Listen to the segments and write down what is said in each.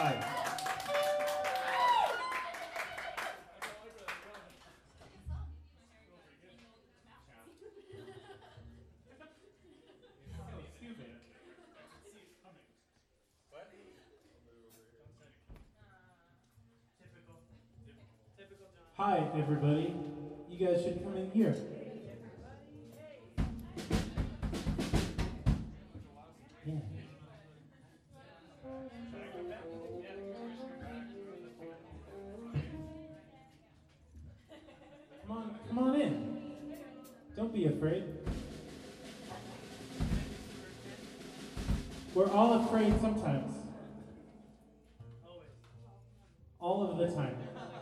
Hi. Hi, everybody. You guys should come in here. Yeah. Come on in. Don't be afraid. We're all afraid sometimes. All of the time.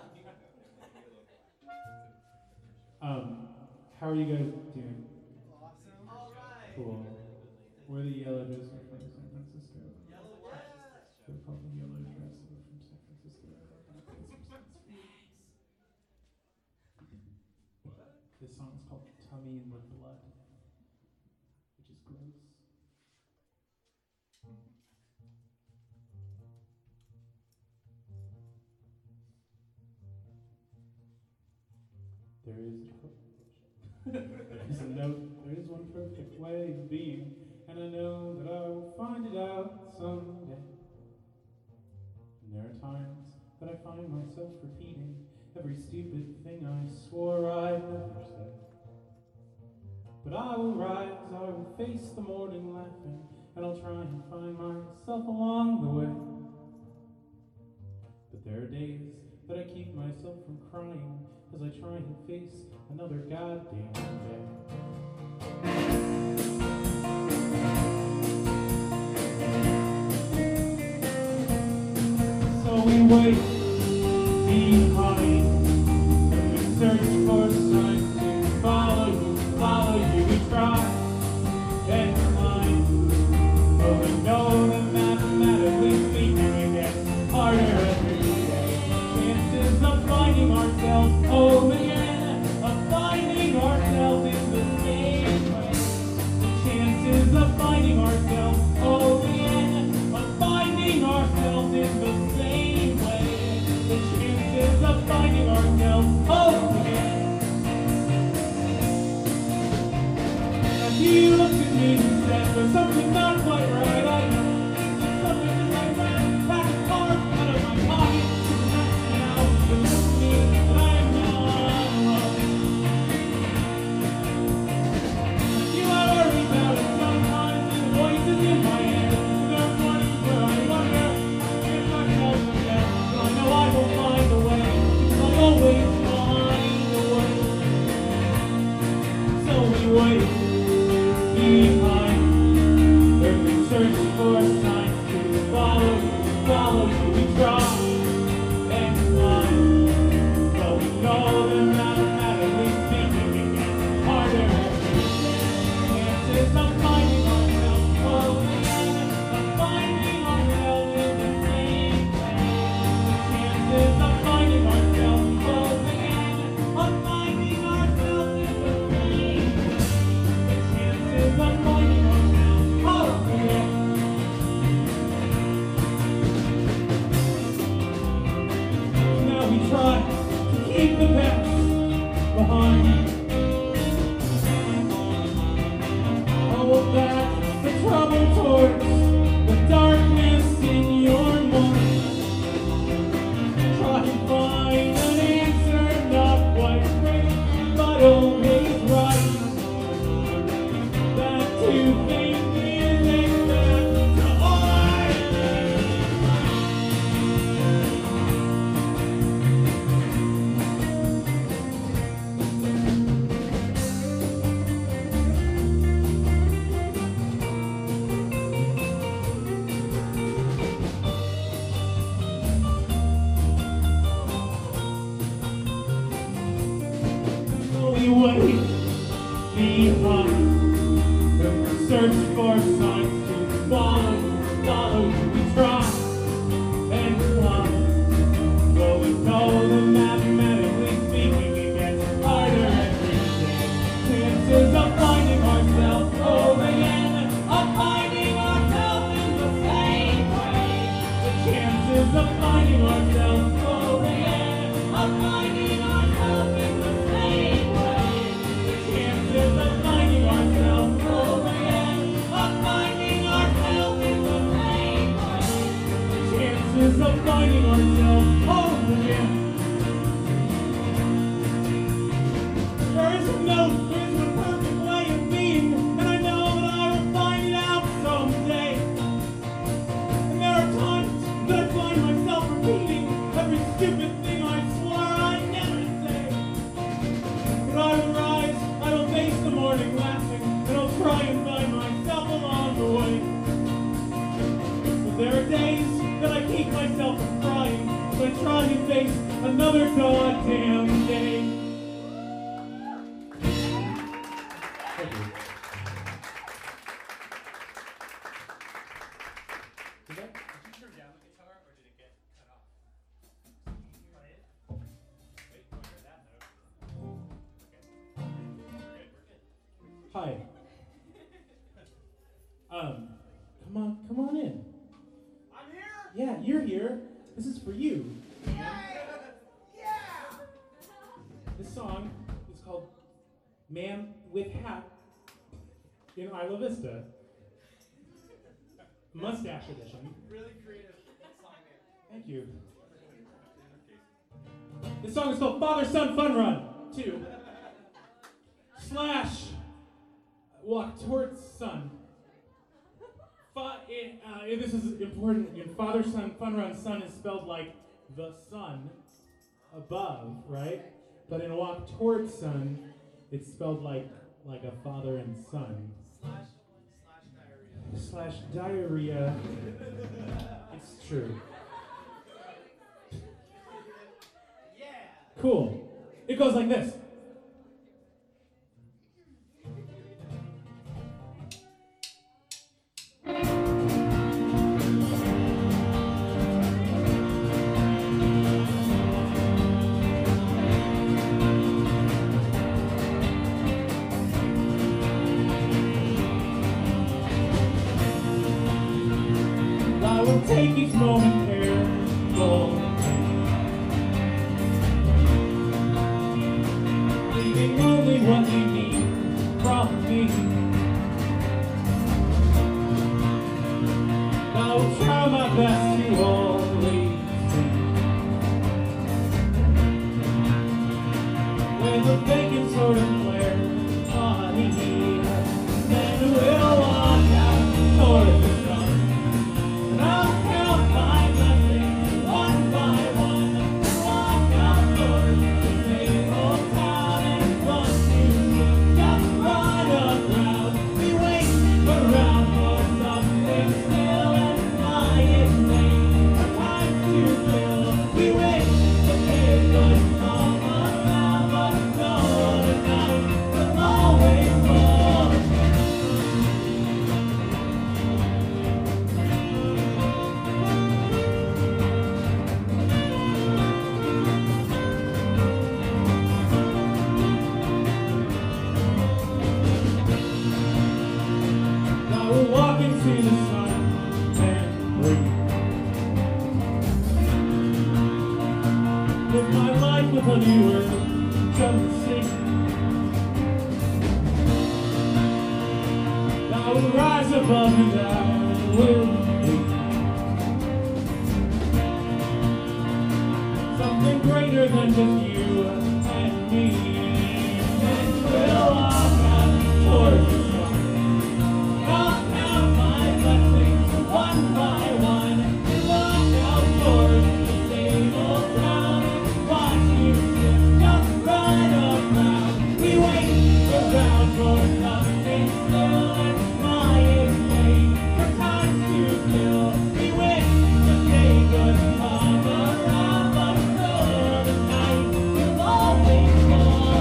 How are you guys doing? Awesome. All right. Cool. We're the Yellow Dresser from San Francisco. Yellow what? We're called the Yellow Dresser from San Francisco. This song is called Tummy in the Blood, which is gross. There's a note, there is one perfect way of being, and I know that I will find it out someday. And there are times that I find myself repeating every stupid thing I swore I'd never say. But I will rise, I will face the morning laughing, and I'll try and find myself along the way. But there are days that I keep myself from crying as I try and face another goddamn day. So we wait behind and we search for signs to follow you, we try and climb. But we know that mathematically speaking it gets harder every day. Chances of finding ourselves home again, of finding ourselves in the same way. The chances of finding ourselves home again, of finding ourselves in the same way. The chances of finding ourselves home again. And he looked at me and said, there's something not quite right. I know there's something as I ran back a car out of my pocket. Now it looks at me and I'm not alone. You are worried about it sometimes, and the voices in my head. There are mornings where I wonder if I can help again. But I know I will find a way, because I always find a way. So we wait behind, where we search for signs to follow you, we try and climb. But we know that mathematically speaking, it gets harder every day. Chances of finding ourselves home again, of finding ourselves in the same way. The chances of finding ourselves home again, of finding ourselves in the same way. The chances of finding ourselves home again. Now we try to keep the past behind. Hold back the trouble towards the darkness in your mind. Try and find an answer, not quite straight, but always right. That to think is extraordinary. chances of finding ourselves over again, of finding ourselves in the same way. The chances of finding ourselves over again, of finding ourselves in the same way. The chances of finding ourselves over again. There isn't a perfect way of being, and I know that I will find it out someday. And there are times that I find myself repeating every stupid thing I swore I'd never say. But I will rise, I will face the morning laughing, and I'll try and find myself along the way. But there are days that I keep myself from crying, so I try and face another goddamn day. Did you turn down the guitar, or did it get cut off? Play it. Wait, oh, you're that note. Okay. We're good. Hi. Come on in. I'm here? Yeah, you're here. This is for you. Yeah! This song is called Man with Hat in Isla Vista. Mustache edition. Really creative song name. Thank you. This song is called Father Son Fun Run 2 / Walk Towards Sun. This is important. In Father Son Fun Run, sun is spelled like the sun above, right? But in Walk Towards Sun, it's spelled like a father and son. Slash / diarrhea. It's true. Yeah! Cool. It goes like this. I will take each moment careful, leaving only what you need from me. I will try my best to always see when the vacant sort of glare on me, then we'll walk out towards the sun. I'll count my blessings one by one, walk out towards the same old town and run to just run around. We wait around for something still and fly in vain. Our time to fill. We wait the day could come around, but no other night will always fall. I will walk into the sun and breathe. Live my life with a new earth, just sing. I will rise above and I will be something greater than just you and me. And we'll walk out towards the sun. I'll count my blessings one by one, and walk out towards the same old town and watch you sit just right around. We wait around for something still and fly in vain. For time to fill, we wait the day could come around, but no other night will always fall.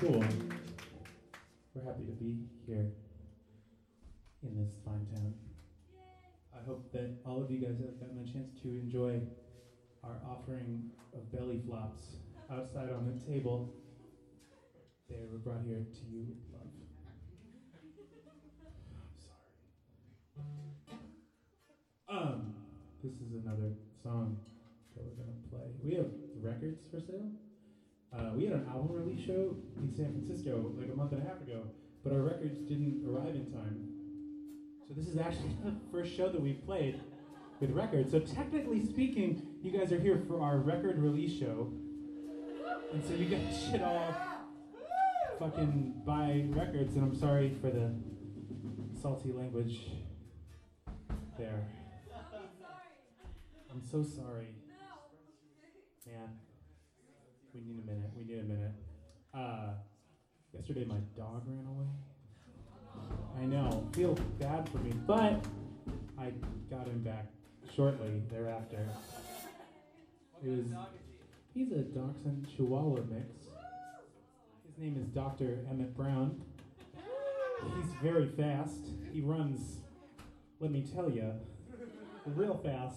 Cool. We're happy to be here in this fine town. I hope that all of you guys have gotten a chance to enjoy our offering of belly flops outside on the table. They were brought here to you with love. I'm sorry. This is another song that we're gonna play. We have records for sale. We had an album release show in San Francisco like a month and a half ago, but our records didn't arrive in time. So this is actually the first show that we've played with records. So technically speaking, you guys are here for our record release show. And so you guys should all fucking buy records, and I'm sorry for the salty language there. I'm so sorry. Man. We need a minute. Yesterday my dog ran away. I know, feel bad for me, but I got him back shortly thereafter. He's a Dachshund Chihuahua mix. His name is Dr. Emmett Brown. He's very fast. He runs, let me tell you, real fast.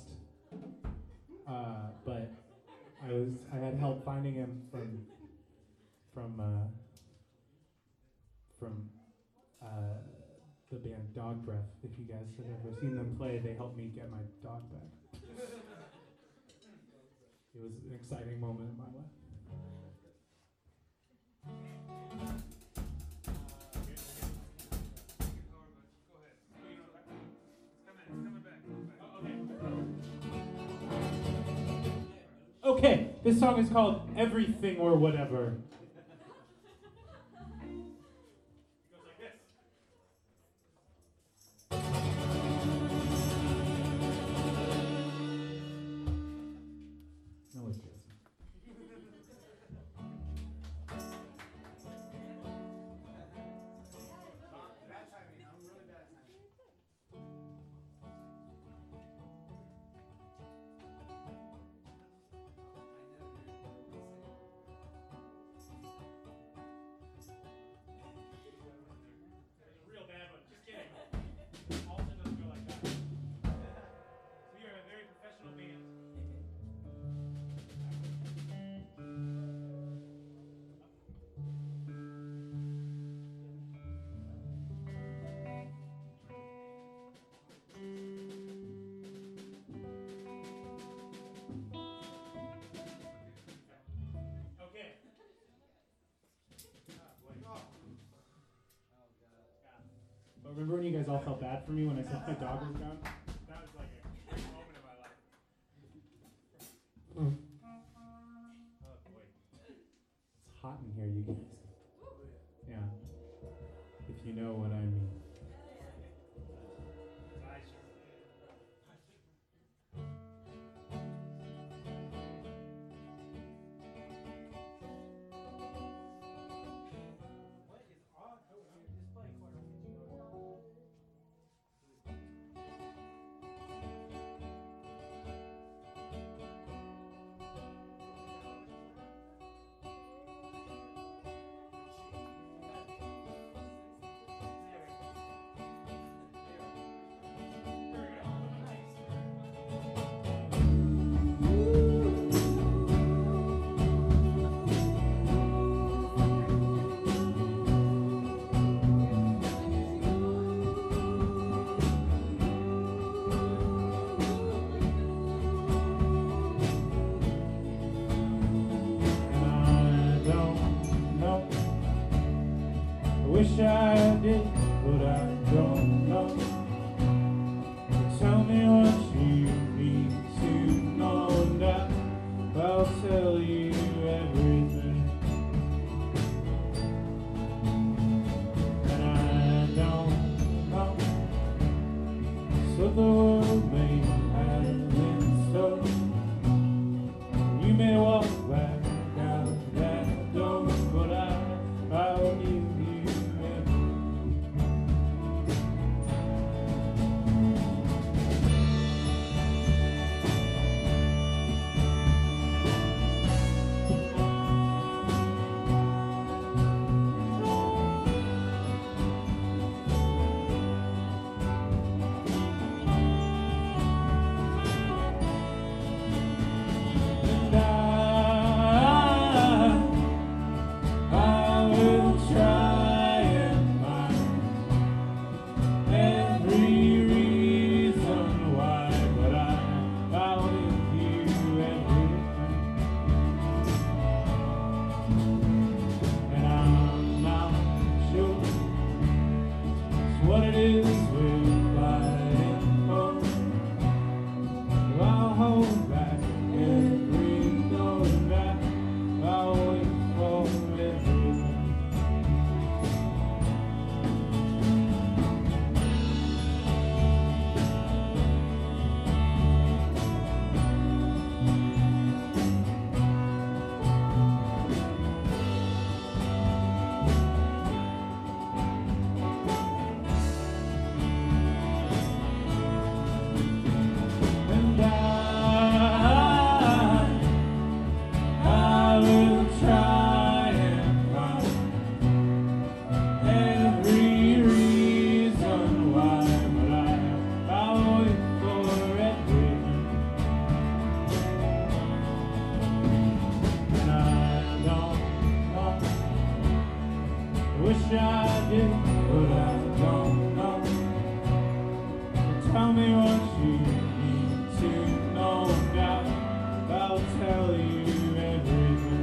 But I had help finding him from the band Dog Breath. If you guys have ever seen them play, they helped me get my dog back. It was an exciting moment in my life. Okay, this song is called Everything or Whatever. No, it doesn't. Bad timing. I'm really bad at timing. Real bad one. Just kidding. Also doesn't go like that. We are a very professional band. Okay. But remember when you guys all felt bad for me when I said my dog was gone? That was like a great moment in my life. Mm. Oh boy. It's hot in here, you guys. Yeah. If you know what I mean. I sure. What is odd? Oh, your display quarter pitching on. And I don't know. I wish I did, but I don't know. Tell me what you need to know, and I'll tell you everything. And I don't know. So the world may have been so. You may walk back out that door, but I'll give you everything. I did, but I don't know. Tell me what you need to know now. I'll tell you everything.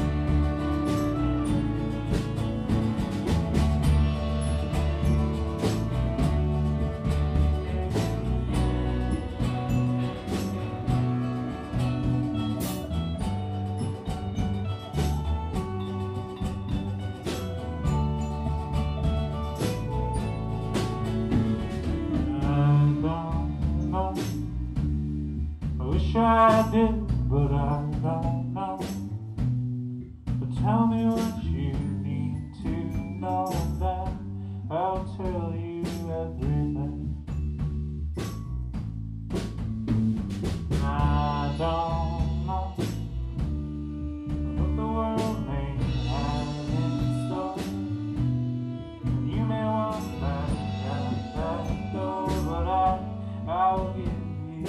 I did, but I don't know. But tell me what you need to know, and then I'll tell you everything. I don't know what the world may have in store. You may want that door, but I'll give you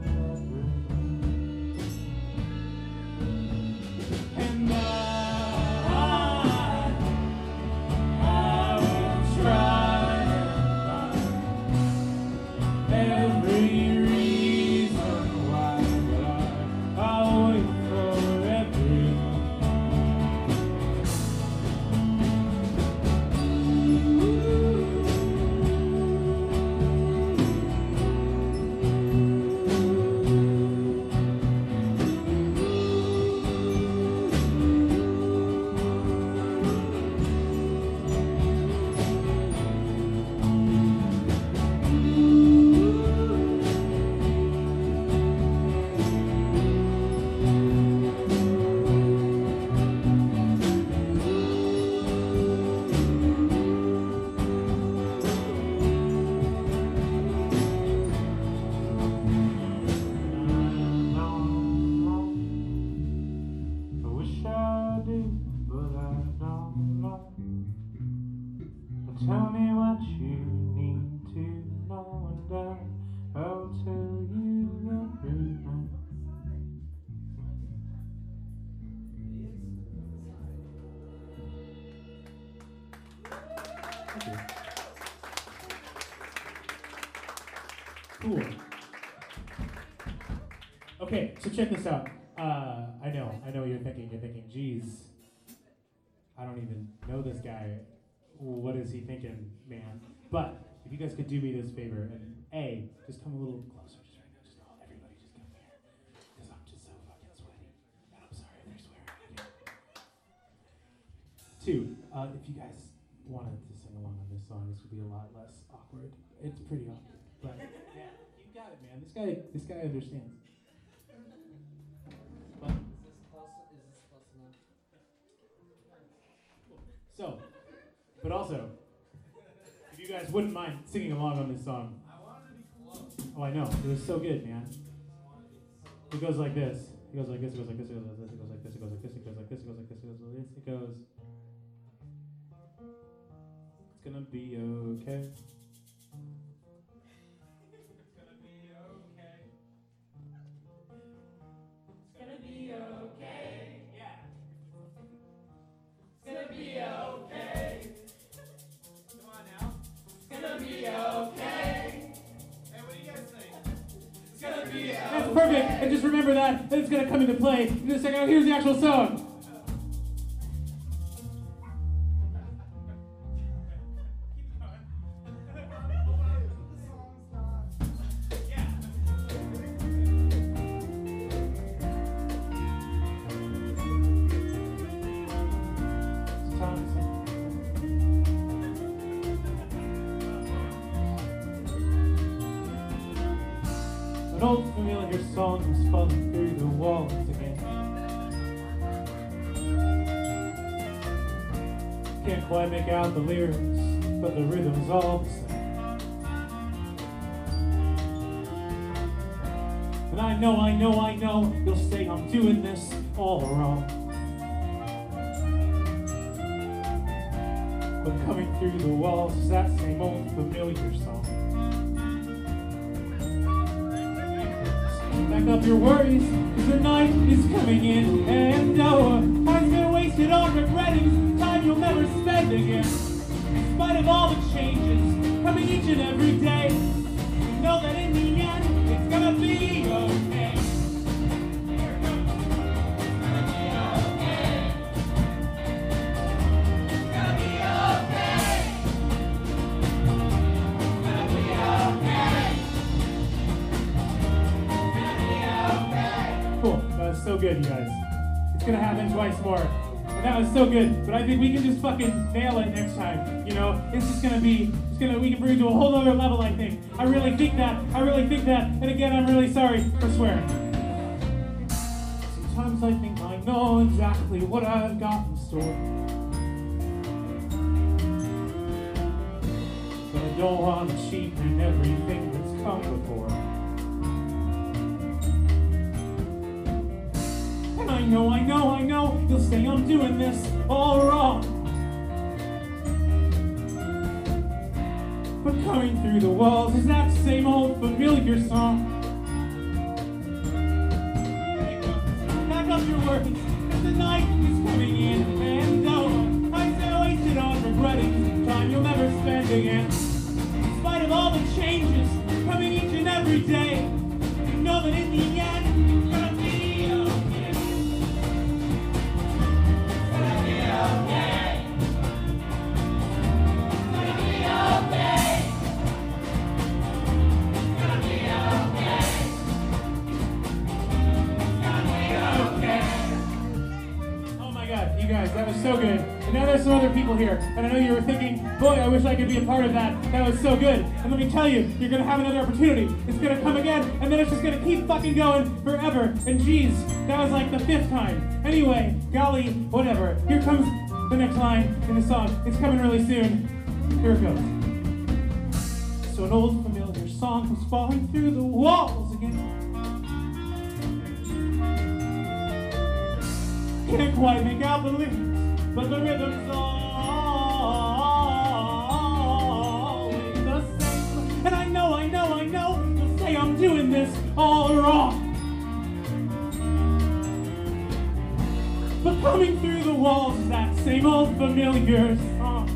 tell me what you need to know, and then I'll tell you everything. Cool. Okay, so check this out. I know what you're thinking, geez, I don't even know this guy. What is he thinking, man? But if you guys could do me this favor and just come a little closer, just right now, just everybody just come here, because I'm just so fucking sweaty, and I'm sorry if they're swearing. Two, if you guys wanted to sing along on this song, this would be a lot less awkward. It's pretty awkward, but yeah, you got it, man. This guy understands. But, Is this close enough? so. But also, if you guys wouldn't mind singing along on this song. I wanted to be close. Oh, I know. It was so good, man. It goes like this. It goes like this. It goes like this. It goes like this. It goes like this. It goes like this. It goes like this. It goes like this. It goes like this. It goes. It's gonna be okay. It's gonna be okay. It's gonna be okay. Yeah. It's gonna be okay. Come on now. It's gonna be okay. Hey, what do you guys think? It's gonna be okay. That's perfect. And just remember that it's gonna come into play in a second. Here's the actual song. An old familiar song is falling through the walls again. Can't quite make out the lyrics, but the rhythm's all the same. And I know, you'll say I'm doing this all wrong. But coming through the walls is that same old familiar song. Back up your worries, cause the night is coming in. And no, time's been wasted on regretting time you'll never spend again. each and every day. You know that in the end, it's gonna be okay. Here it goes. Cool. That was so good, you guys. It's gonna happen twice more. And that was so good. But I think we can just fucking nail it next time. You know, it's just gonna be, we can bring it to a whole other level, I think. I really think that. And again, I'm really sorry for swearing. Sometimes I think I know exactly what I've got in store. But I don't want to cheat in everything that's come before. And I know, you'll say I'm doing this all wrong. But coming through the walls is that same old familiar song. Pack up your words, as the night is coming in. And don't I wasted on regretting time you'll never spend again. In spite of all the changes coming each and every day, you know that in the end, it's gonna be okay. It's gonna be okay. It's gonna be okay. It's gonna be okay. It's gonna be okay. Oh my God, you guys, that was so good. And now there's some other people here, and I know you were thinking, boy, I wish I could be a part of that. That was so good. And let me tell you, you're gonna have another opportunity. It's gonna come again, and then it's just gonna keep fucking going forever. And geez, that was like the 5th time. Anyway, golly, whatever. Here comes the next line in the song. It's coming really soon. Here it goes. So an old familiar song was falling through the walls again. Can't quite make out the lyrics, but the rhythm's always the same. And I know, you'll say I'm doing this all wrong. But coming through the walls is that same old familiar song.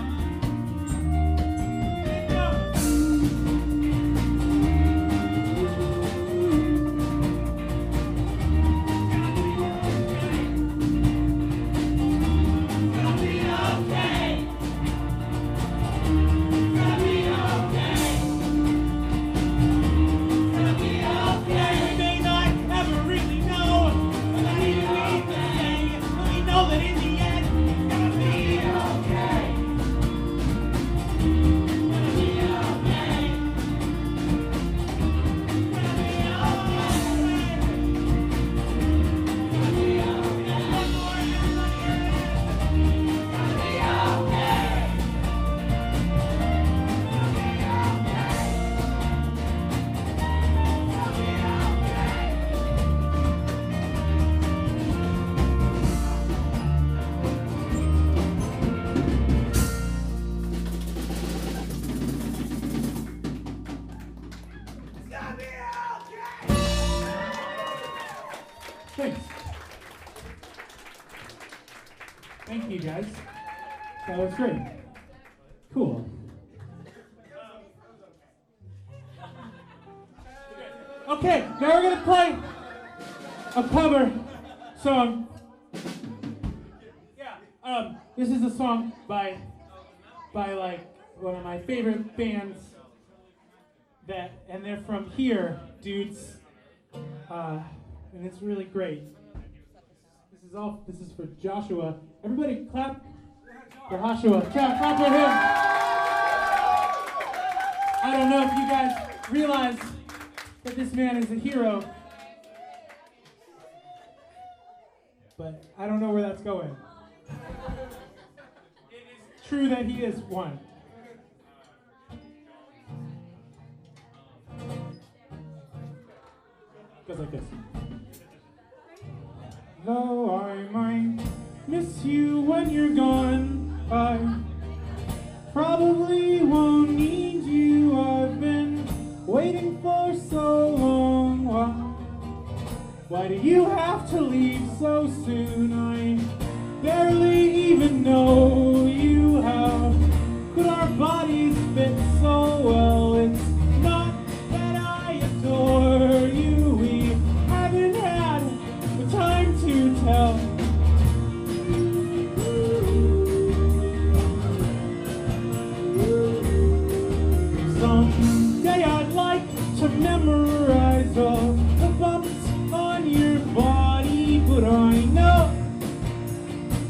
Thanks. Thank you, guys. That was great. Cool. Okay, now we're gonna play a cover song. Yeah. This is a song by like one of my favorite bands and they're from here, dudes. And it's really great. This is for Joshua. Everybody clap for Joshua. Clap for him. I don't know if you guys realize that this man is a hero, but I don't know where that's going. It is true that he is one. Goes like this. Though I might miss you when you're gone, I probably won't need you. I've been waiting for so long. Why do you have to leave so soon? I barely even know you. How could our bodies fit so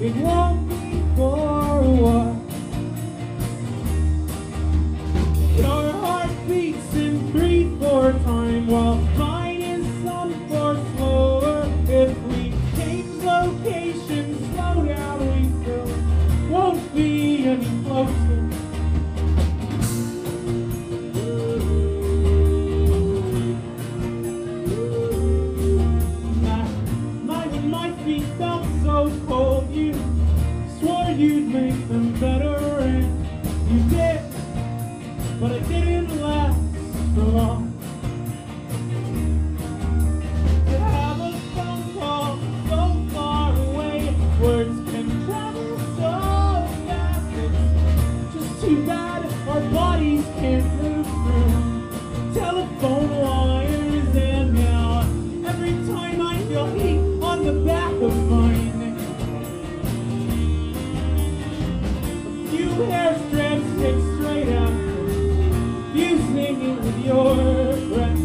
it won't be for a while. Your heart beats in 3/4 time while mine is some 4 slower. If we change location, slow down, we still won't be any closer. When my feet felt so cold, you swore you'd make them better, and you did, but it didn't last for long. To have a phone call so far away, words can travel so fast. It's just too bad our bodies can't move through telephone wires, and now every time I feel heat on the back of my neck, a few hair strands stick straight out, fusing it with your breath.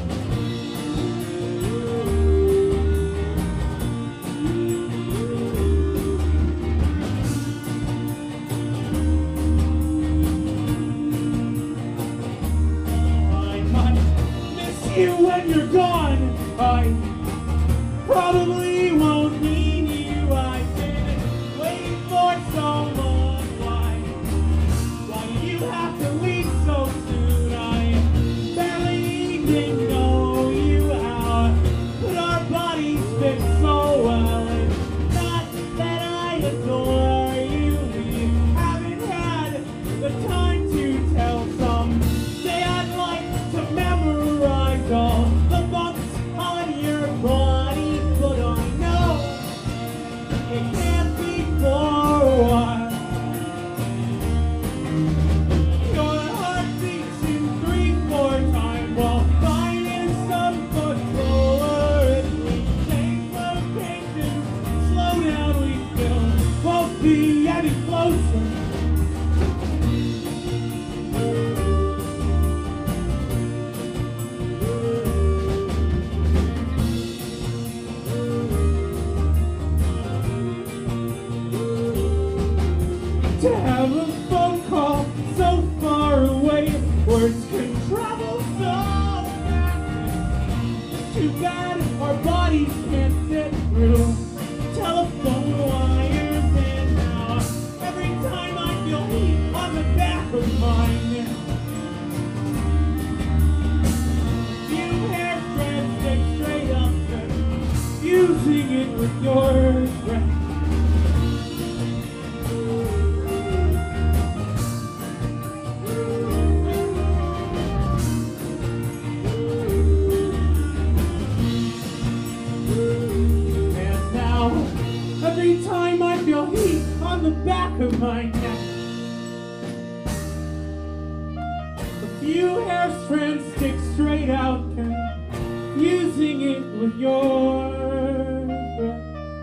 I might miss you when you're gone. I probably won't need you. I've been waiting for so long. Why do you have to leave so soon? I barely even know you. How could our bodies fit so well? It's not that I adore you. We haven't had the time to tell. Someday I'd like to memorize all the bumps on your body, but I know it can't be for a while. Your heart beats in 3/4 time while mine is some 4 slower. If we change location, slow down, we still won't be any closer. To have a phone call so far away, words can travel so fast. It's too bad our bodies can't fit through telephone wires, and now every time I feel heat on the back of my neck, few hair strands stick straight up and fusing it with your breath. Every time I feel heat on the back of my neck, a few hair strands stick straight out, confusing it with your breath.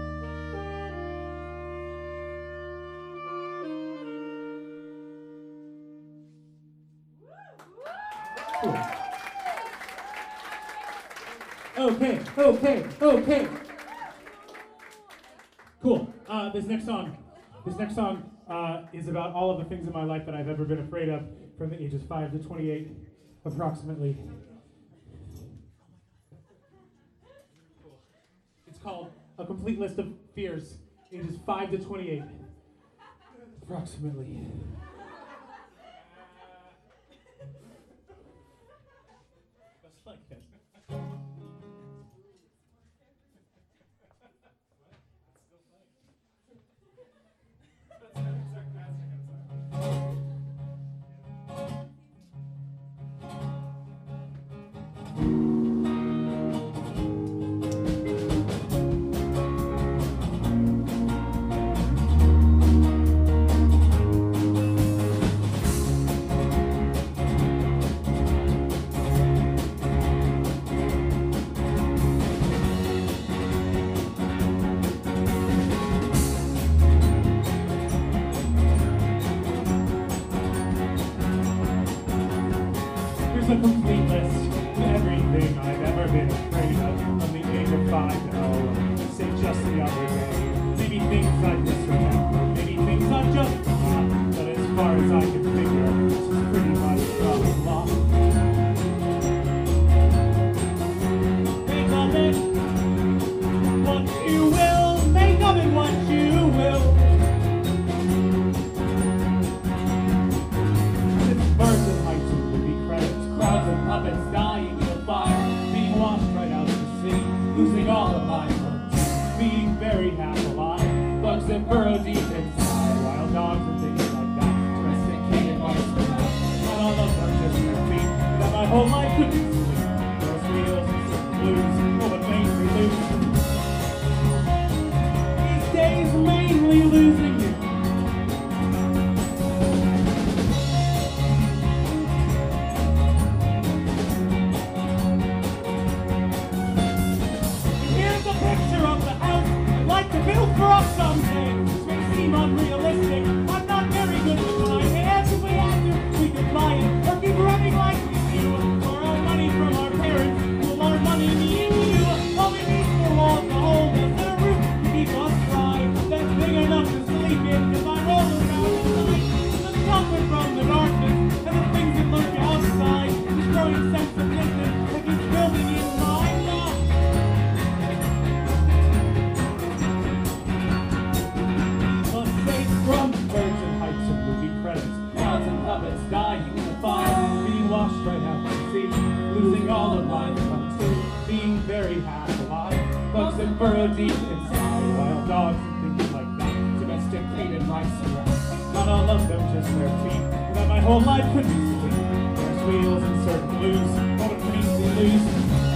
Okay. Cool. This next song is about all of the things in my life that I've ever been afraid of from the ages 5 to 28, approximately. It's called A Complete List of Fears, ages 5 to 28, approximately. Just like this. Here's a complete list of everything I've ever been afraid of from the age of 5 to, say, just the other day. Maybe things like this. that burrow deep inside. Wild dogs and things like that. Domesticated mice. Not all of them just their feet. That my whole life could be sweet. Those wheels and some blues. Oh, what made me lose. These days mainly losing you. Here's a picture of the house I'd like to build for us someday. This may seem unrealistic. I'm not very good with my hands. If we had to, we could buy it or keep running like we do. Borrow money from our parents, pool our money, me and you. All we need for walls to hold us and a roof to keep us dry. That's big enough to sleep in, 'cause I roll around at night. The comfort from the darkness and the things that lurk outside. This growing sense of distance that keeps building in my mind. Safe from birds and heights and movie credits, clouds and puppets dying in the fire, being washed right out to sea, losing all of my fun too, being very half alive, bugs that burrow deep inside, wild dogs and things like that, domesticated mice around, not all of them just their feet, that my whole life could be sweet. There's wheels and certain blues, what it means to lose.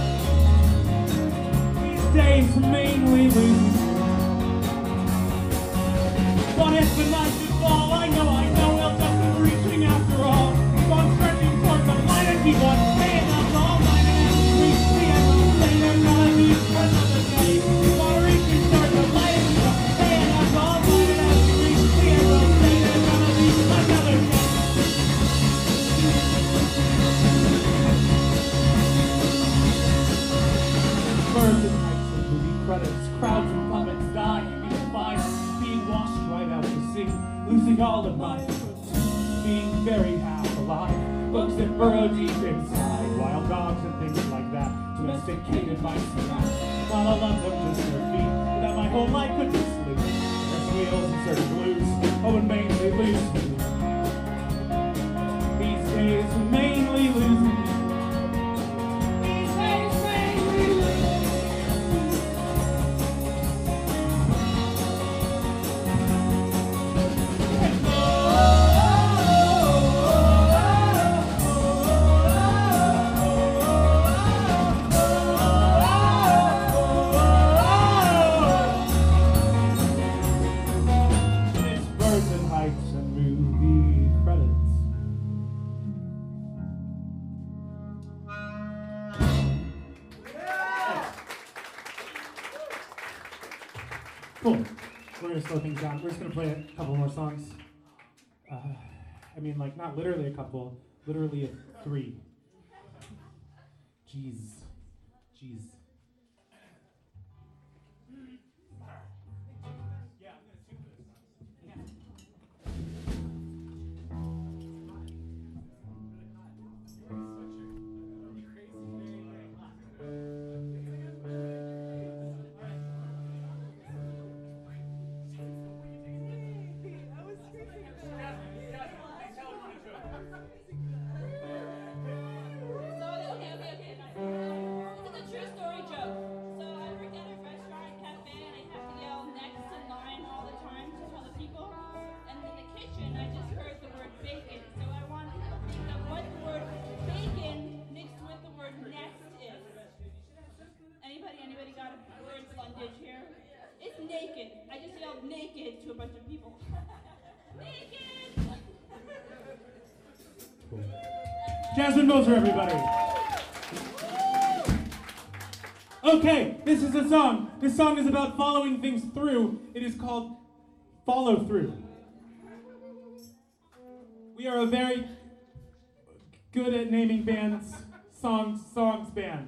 These days mainly lose. What if the night should fall? I know, we'll just be reaching after all. Keep on stretching towards the light and keep on staying up all night. And as we reach the end of the day, there's gonna be another day. Keep on reaching towards the light and keep on staying up all night. And as we reach the end of the day, there's gonna be another day. Birds and heights and movie credits, crowds and puppets dying in the fire, being washed right out to sea, losing all of my fruits, being very half alive, bugs that burrow deep inside, wild dogs and things like that, domesticated mice around, not all of them just their feet, that my whole life could be sleep. There's wheels and certain blues, oh, and mainly losing. These days mainly losing. These days mainly losing. It's birds and heights and movie credits. Cool. We're gonna slow things down. We're just gonna play a couple more songs. I mean, like, not literally a couple, literally three. Jeez. Yeah, I'm gonna sing this one. Okay. This is a true story joke. So I work at a restaurant cafe and I have to yell next in line all the time to tell the people. And in the kitchen I just heard the word bacon. So I wanted to think of what the word bacon mixed with the word next is. Anybody got a word blendage here? It's naked. I just yelled naked to a bunch of people. Naked! Cool. Jasmine Moser, everybody. Okay, this is a song. This song is about following things through. It is called Follow Through. We are a very good at naming bands, songs band.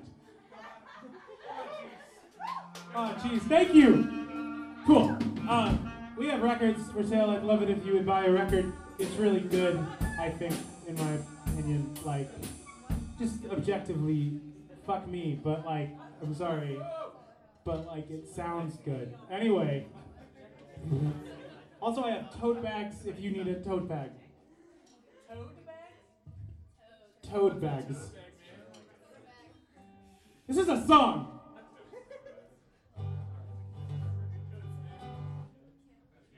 Oh, jeez, thank you. Cool. We have records for sale. I'd love it if you would buy a record. It's really good, I think, in my opinion. Like, just objectively, fuck me, but like, I'm sorry, but like, it sounds good. Anyway. Also, I have tote bags if you need a tote bag. Tote bags? This is a song.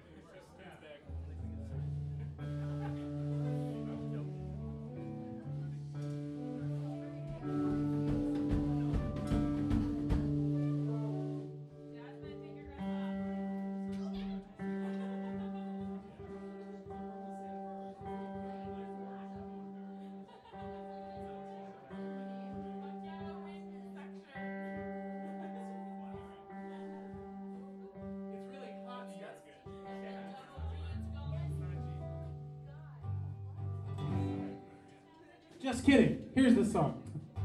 Just kidding. Here's the song.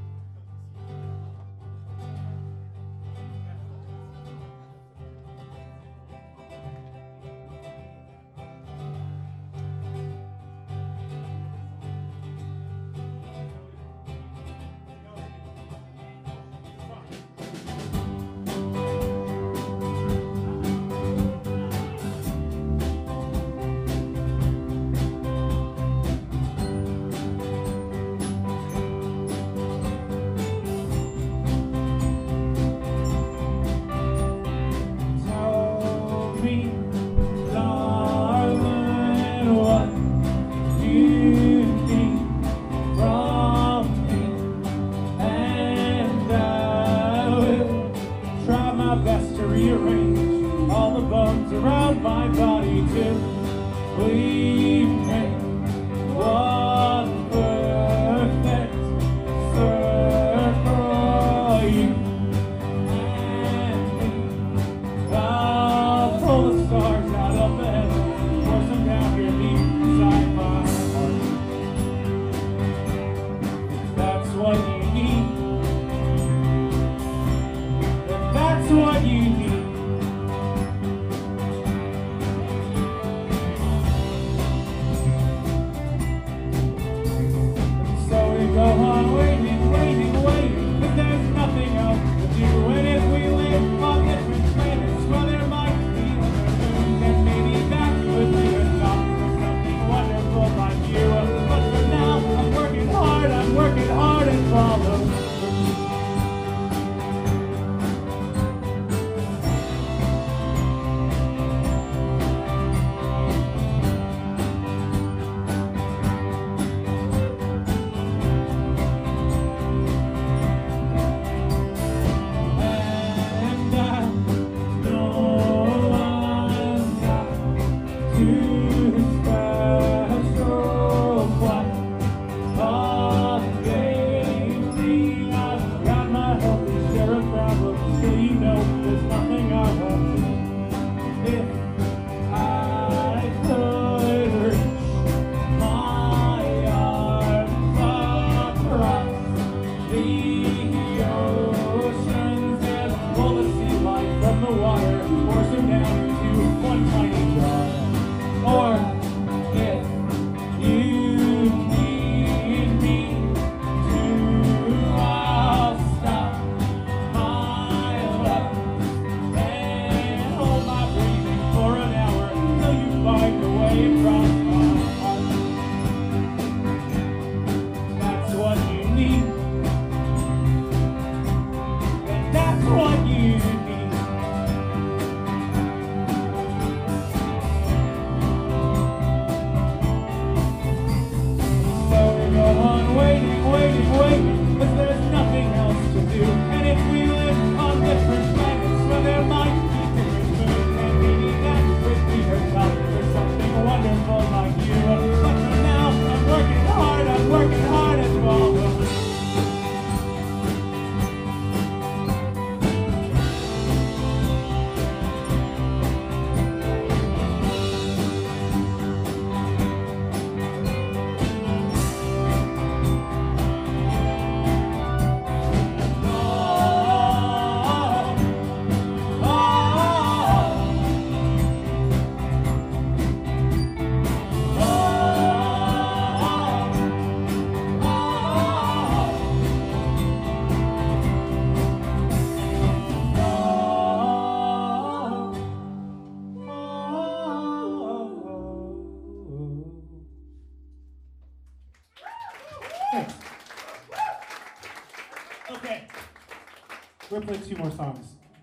We're gonna play two more songs.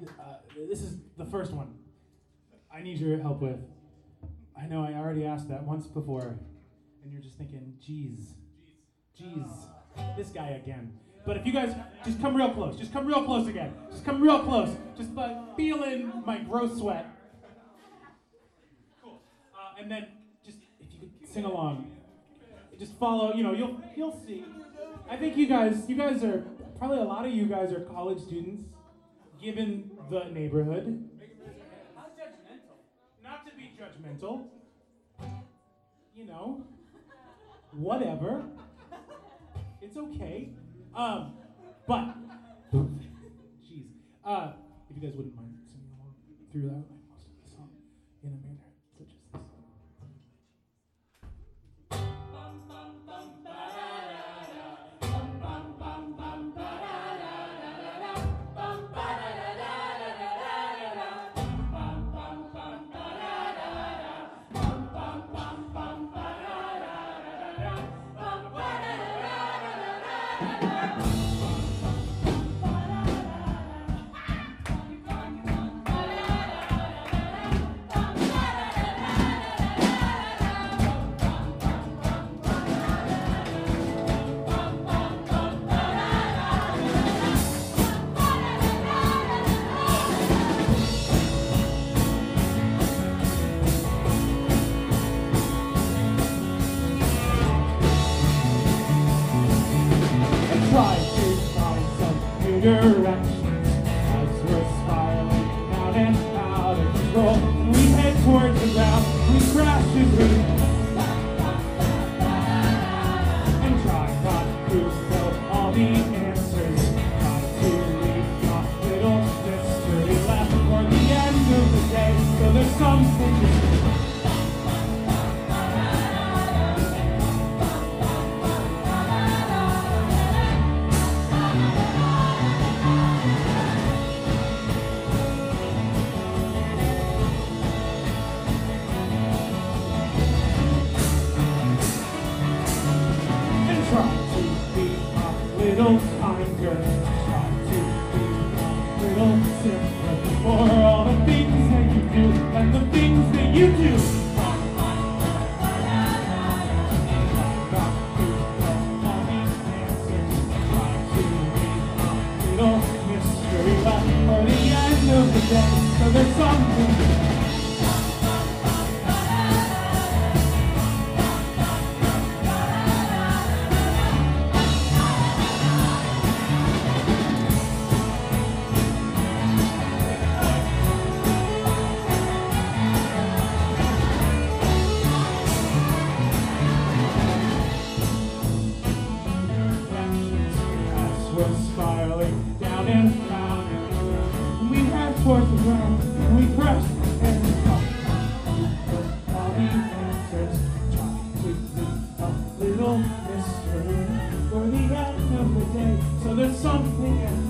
This is the first one. I need your help with. I know I already asked that once before, and you're just thinking, geez, this guy again. But if you guys just come real close, just come real close again. Just come real close. Just feeling my gross sweat. Cool. And then just if you could sing along, just follow. You know, you'll see. I think you guys are probably a lot of you guys are college students, given the neighborhood. How's judgmental? Not to be judgmental. You know, whatever. It's okay. But, jeez. If you guys wouldn't mind singing along through that, most of the song in a manner such as this. Try to find some new directions as we're spiraling out and out of control. We head towards the ground, we crash as we and try not to know all the answers. Try to leave a little mystery left for the end of the day, so there's something to see. Little kinder, try to be a little simpler for all the things that you do and the things that you do. Try not to know all these answers. Try to leave a little mystery left for the end of the day, so there's something. We're spiraling down and round. We head towards the ground. We crash and we fall. All the answers try to leave a little mystery for the end of the day. So there's something else.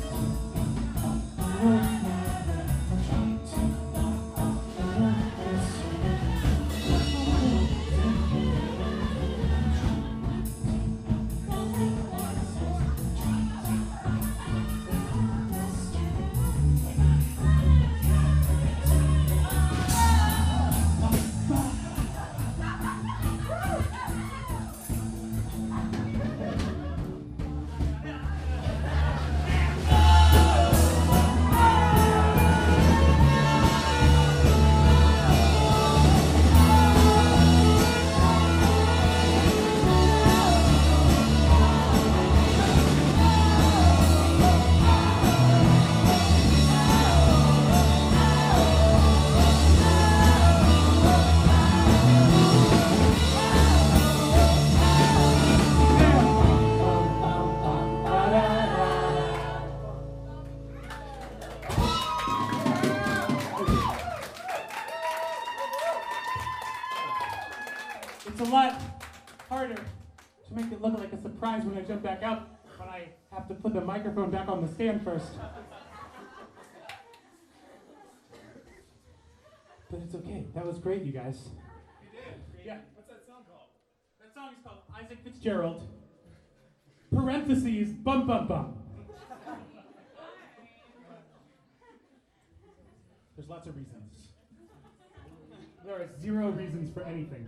It's a lot harder to make it look like a surprise when I jump back up, when I have to put the microphone back on the stand first. But it's okay. That was great, you guys. You did. Yeah. What's that song called? That song is called Isaac Fitzgerald, parentheses, bum bum bum. There's lots of reasons. There are 0 reasons for anything.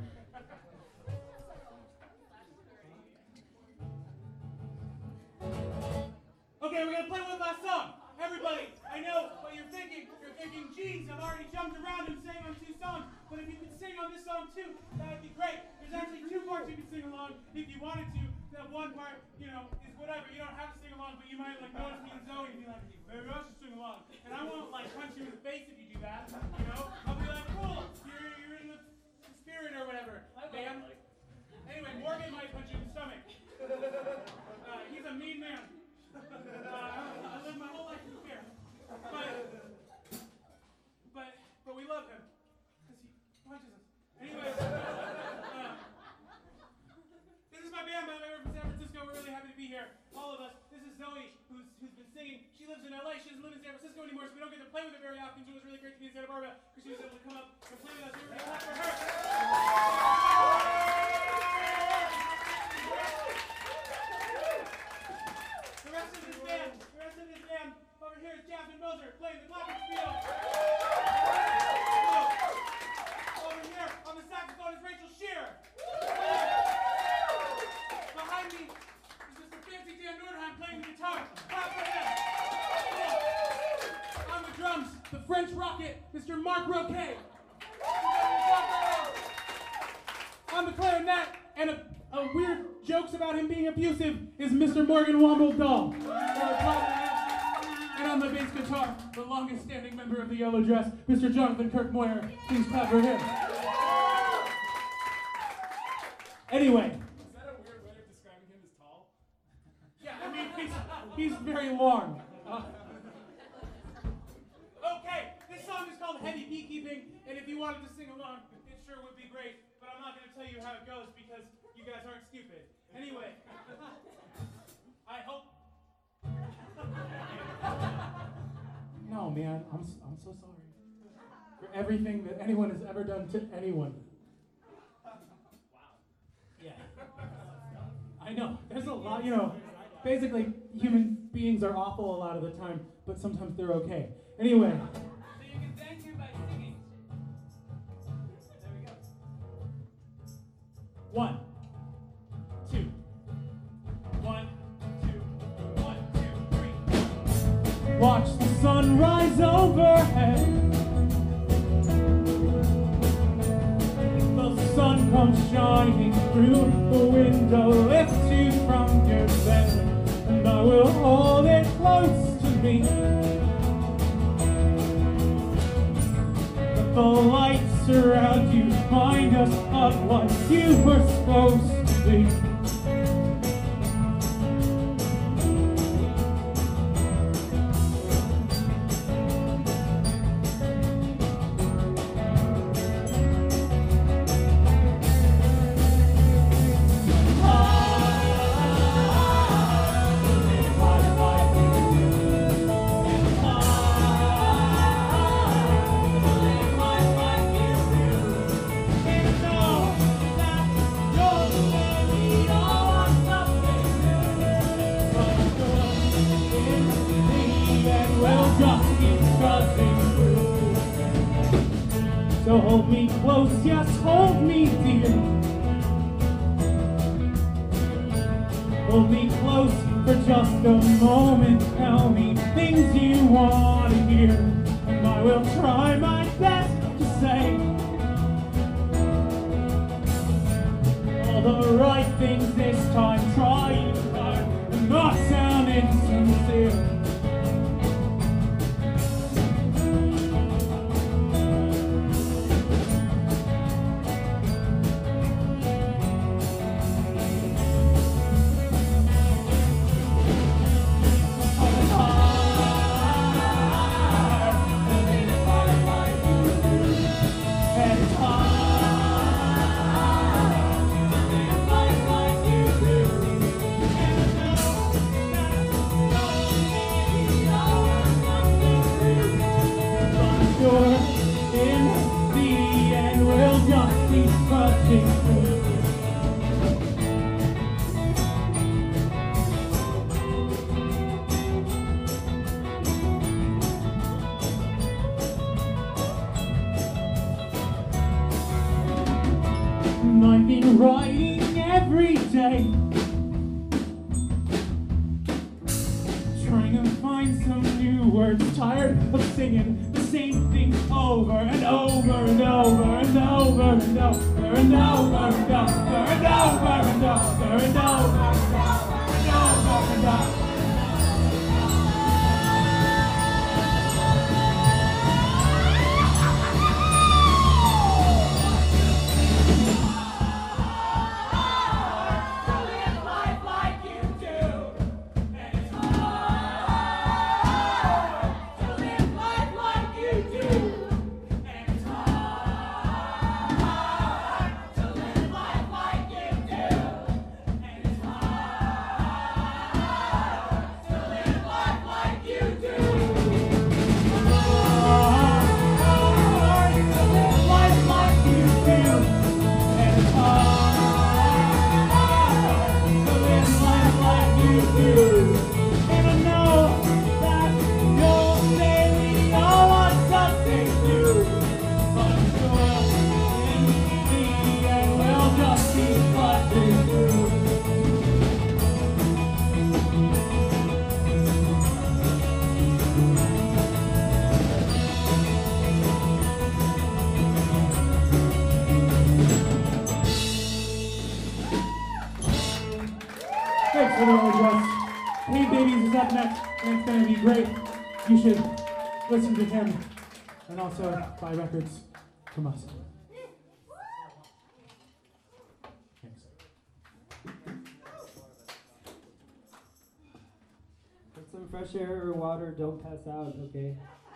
Okay, we're gonna play one last song. Everybody, I know what you're thinking. You're thinking, geez, I've already jumped around and sang on 2 songs, but if you could sing on this song too, that would be great. There's actually 2 parts you can sing along if you wanted to. That one part, is whatever. You don't have to sing along, but you might notice me and Zoe and be like, maybe I should sing along. And I won't punch you in the face if you do that. I'll be like, cool, you're in the spirit or whatever. Anyway, Morgan might punch you in the stomach. play with it very often, so it was really great to be in Santa Barbara because she was able to come up and play with us. Everybody clap for her. The rest of this band over here is Jasmine Moser playing the glockenspiel. Over here on the saxophone is Rachel Shearer. Behind me is Mr. Fancy Dan Nordheim playing the guitar. Clap for him. On the drums, the French rocket, Mr. Mark Roquet. On the clarinet, and a weird jokes about him being abusive is Mr. Morgan Wombledall. And on the bass guitar, the longest standing member of the Yellow Dress, Mr. Jonathan Kirkmoyer. Please clap for him. Anyway. Is that a weird way of describing him as tall? Yeah, I mean, he's very long. Okay, this song is called Heavy Beekeeping, and if you wanted to sing along, it sure would be great, but I'm not going to tell you how it goes because you guys aren't stupid. Anyway, I hope... No, man, I'm so sorry for everything that anyone has ever done to anyone. Yeah. I know. There's a lot, basically human beings are awful a lot of the time, but sometimes they're okay. Anyway. So you can thank him by singing. There we go. 1, 2. 1, 2, 1, 2, 3. Watch the sun rise overhead. The sun comes shining through the window, lifts you from your bed, and I will hold it close to me. Let the lights surround you, remind us of what you were supposed to be. So hold me close, yes, hold me dear. Hold me close for just a moment. Tell me things you want to hear, and I will try my best to say all the right things this time. Trying hard and not sound insincere. I've been writing every day, trying to find some new words, tired of singing the same thing over and over and over and over and over and over and over and over and over and over and over and over. and it's gonna be great. You should listen to him and also buy records from us. Thanks. Get some fresh air or water, don't pass out, okay?